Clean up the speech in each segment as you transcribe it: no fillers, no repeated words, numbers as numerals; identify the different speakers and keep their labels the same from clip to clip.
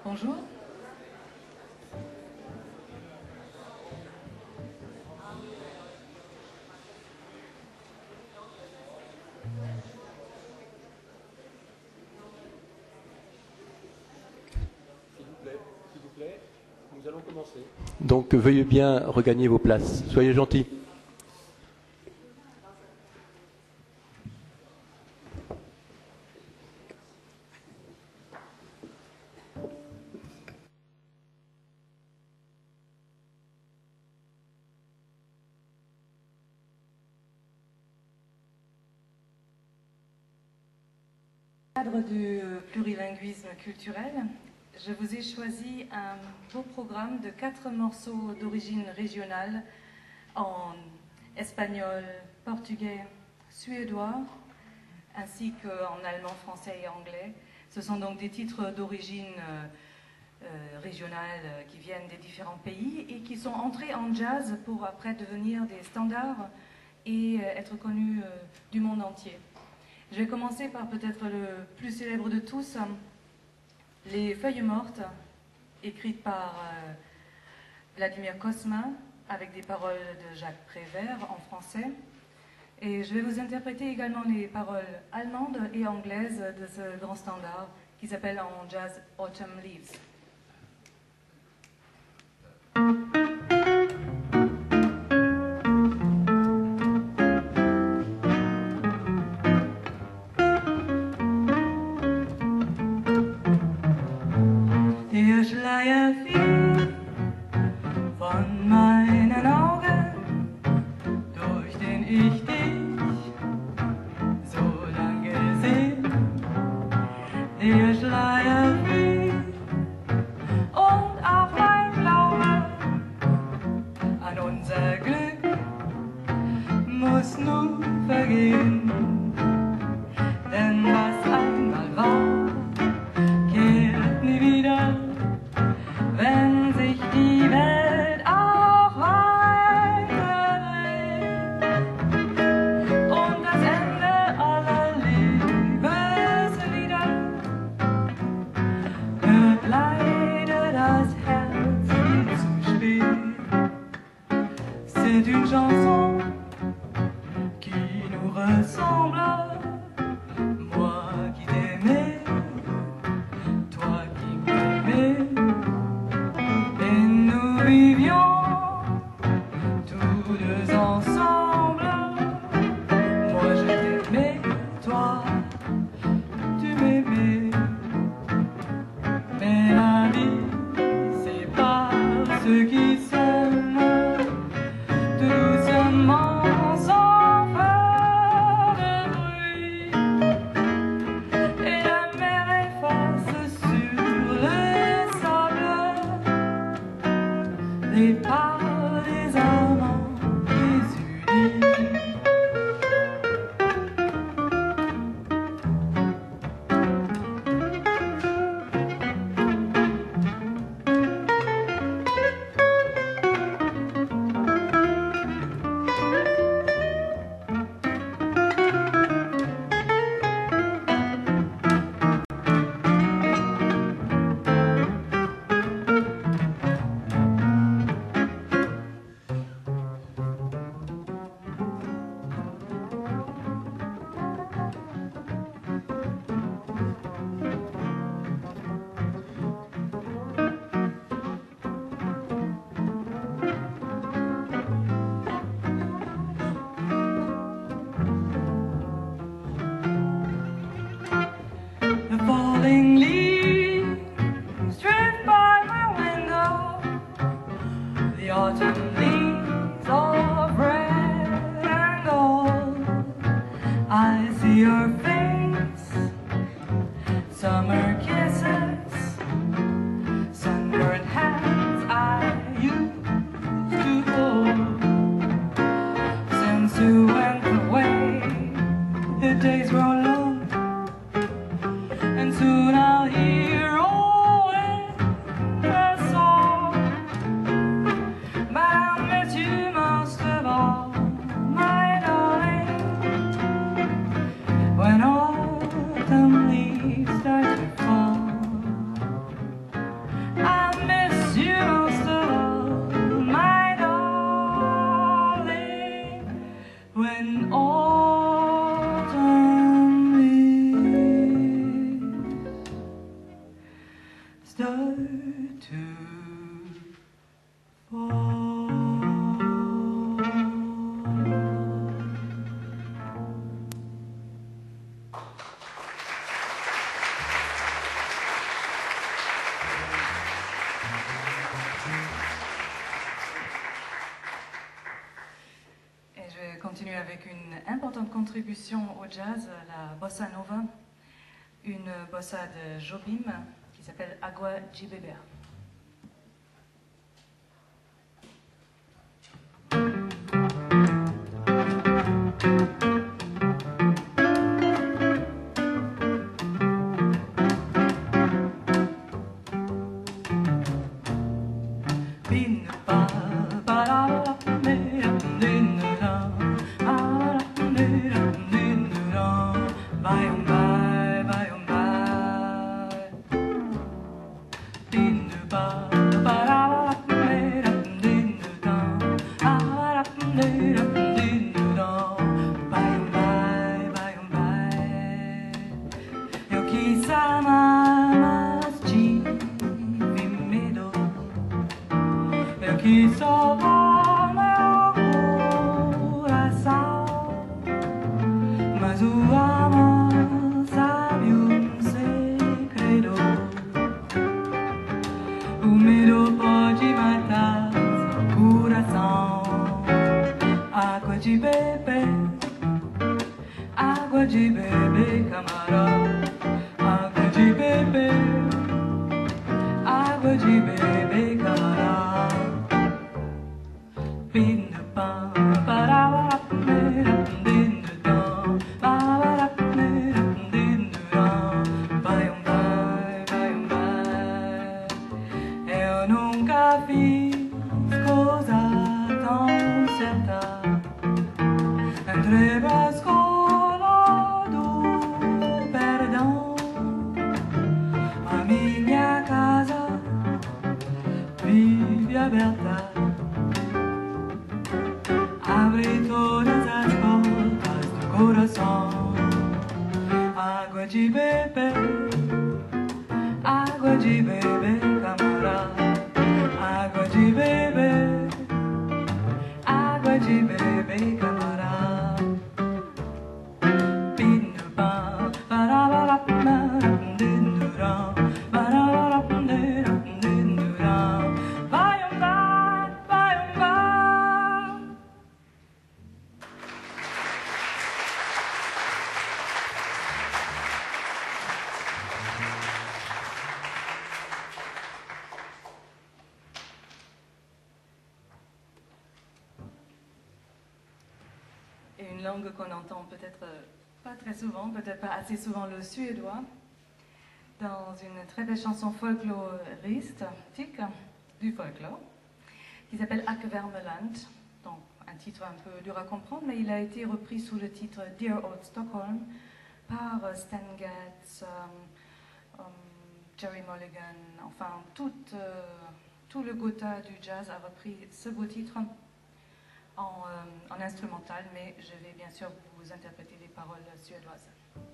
Speaker 1: Bonjour.
Speaker 2: S'il vous plaît, nous allons commencer. Donc veuillez bien regagner vos places. Soyez gentils.
Speaker 1: Dans le cadre du plurilinguisme culturel, je vous ai choisi un beau programme de 4 morceaux d'origine régionale en espagnol, portugais, suédois, ainsi qu'en allemand, français et anglais. Ce sont donc des titres d'origine régionale qui viennent des différents pays et qui sont entrés en jazz pour après devenir des standards et être connus du monde entier. Je vais commencer par peut-être le plus célèbre de tous, Les Feuilles mortes, écrites par Vladimir Cosma, avec des paroles de Jacques Prévert en français. Et je vais vous interpréter également les paroles allemandes et anglaises de ce grand standard qui s'appelle en jazz Autumn Leaves. Der Schleier fiel von meinen Augen, durch den ich dich so lang gesehen. Der Schleier fiel und auch mein Glaube an unser Glück muss nun vergehen. Denn was einmal war, kehrt nie wieder, wenn sich die Welt auch weiter dreht. Und das Ende aller Liebeslieder hört leider das Herz viel zu spät. C'est une chanson qui nous ressemble. contribution au jazz, la bossa nova, une bossa de Jobim qui s'appelle Agua de Beber. Une langue qu'on entend peut-être pas très souvent, peut-être pas assez souvent, le suédois, dans une très belle chanson folkloristique du folklore, qui s'appelle Akvermeland, donc un titre un peu dur à comprendre, mais il a été repris sous le titre Dear Old Stockholm par Stan Getz, Jerry Mulligan, enfin tout le Gotha du jazz a repris ce beau titre en instrumental, mais je vais bien sûr vous interpréter les paroles suédoises.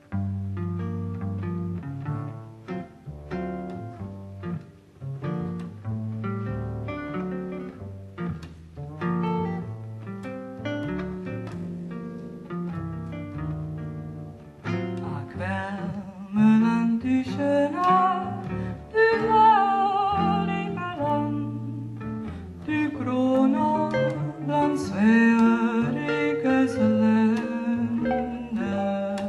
Speaker 1: Akvermeland, du sköna, du härliga land, du gråna bland Sveriges länder.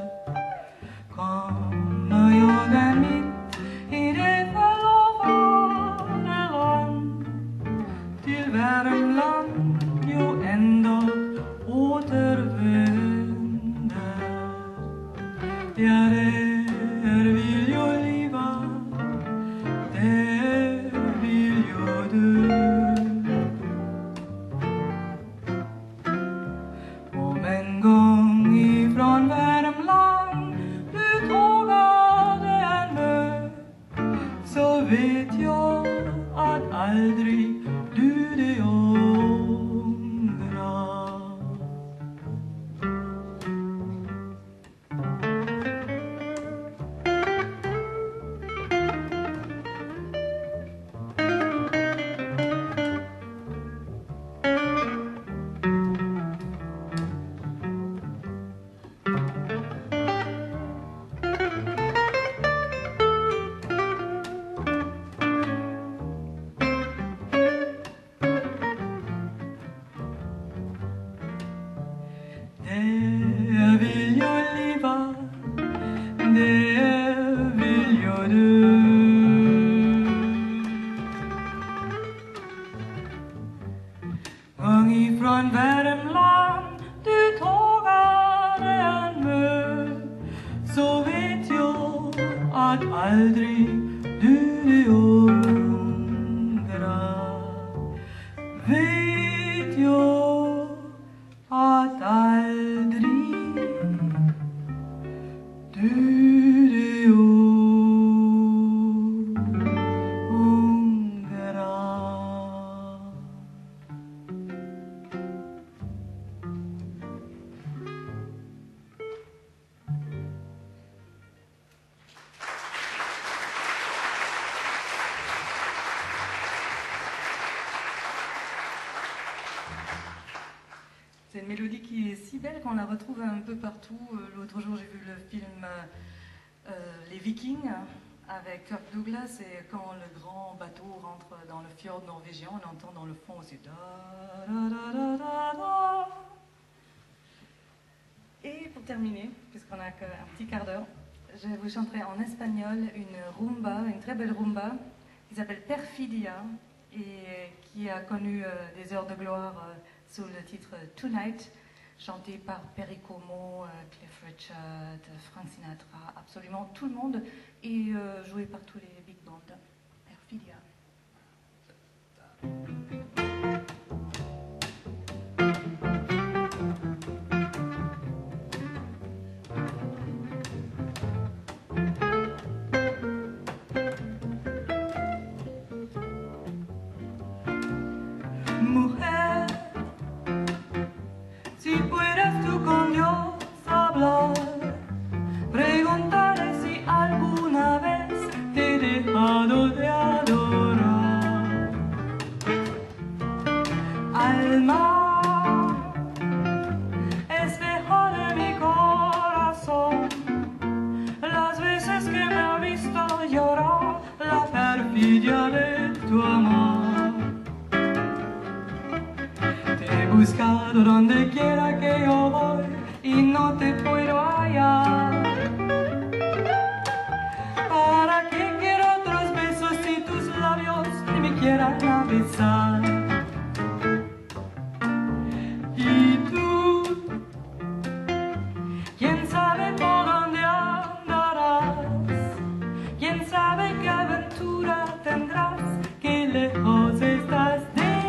Speaker 1: Kommer jag där mitt i det förlovade land, till Värmland jag ändå återvänder. Ja, där vill jag leva, där vill jag dö. Om en gång ifrån Värmland du tågade ännu, så vet jag att aldrig du det ångrar.
Speaker 3: att aldrig du det ångrar. Vet jag att aldrig du det ångrar.
Speaker 1: C'est une mélodie qui est si belle qu'on la retrouve un peu partout. L'autre jour, j'ai vu le film Les Vikings avec Kirk Douglas, et quand le grand bateau rentre dans le fjord norvégien, on entend dans le fond aussi da, da, da, da, da, da. Et pour terminer, puisqu'on n'a qu'un petit quart d'heure, je vous chanterai en espagnol une rumba, une très belle rumba qui s'appelle Perfidia et qui a connu des heures de gloire sous le titre Tonight, chanté par Perry Como, Cliff Richard, Frank Sinatra, absolument tout le monde, et joué par tous les big bands. Perfidia.
Speaker 3: Mujer, si puedes tú con Dios hablar, preguntarle si alguna vez te he dejado de adorar. Alma, espejo de mi corazón, las veces que me ha visto llorar, la perfidia de tu amor. He buscado donde quiera que yo voy y no te puedo hallar. ¿Para qué quiero otros besos si tus labios ni me quieran besar? Y tú, quién sabe por dónde andarás, quién sabe qué aventura tendrás, qué lejos estás de mí.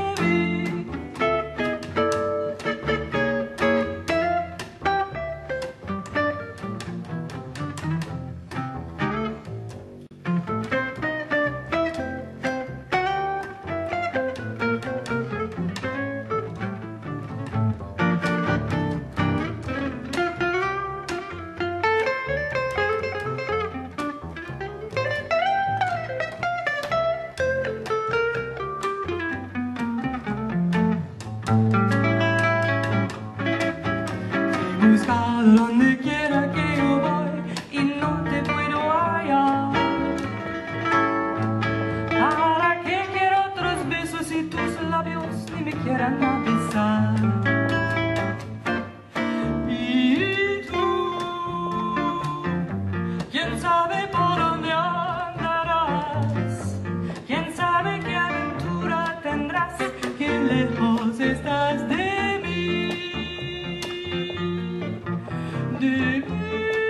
Speaker 3: He buscado donde quiera que yo voy y no te puedo hallar. ¿Para qué quiero otros besos si tus labios ni me quieran besar? Y tú, quién sabe por dónde andarás, quién sabe qué aventura tendrás, qué lejos estás de mí, de mí,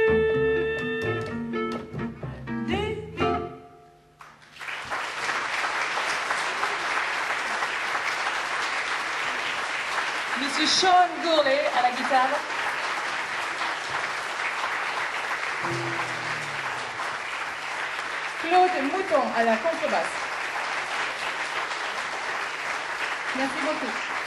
Speaker 3: de mí.
Speaker 4: Monsieur Sean Gourlay à la guitare. Claude Mouton à la contrebasse.
Speaker 1: Merci beaucoup.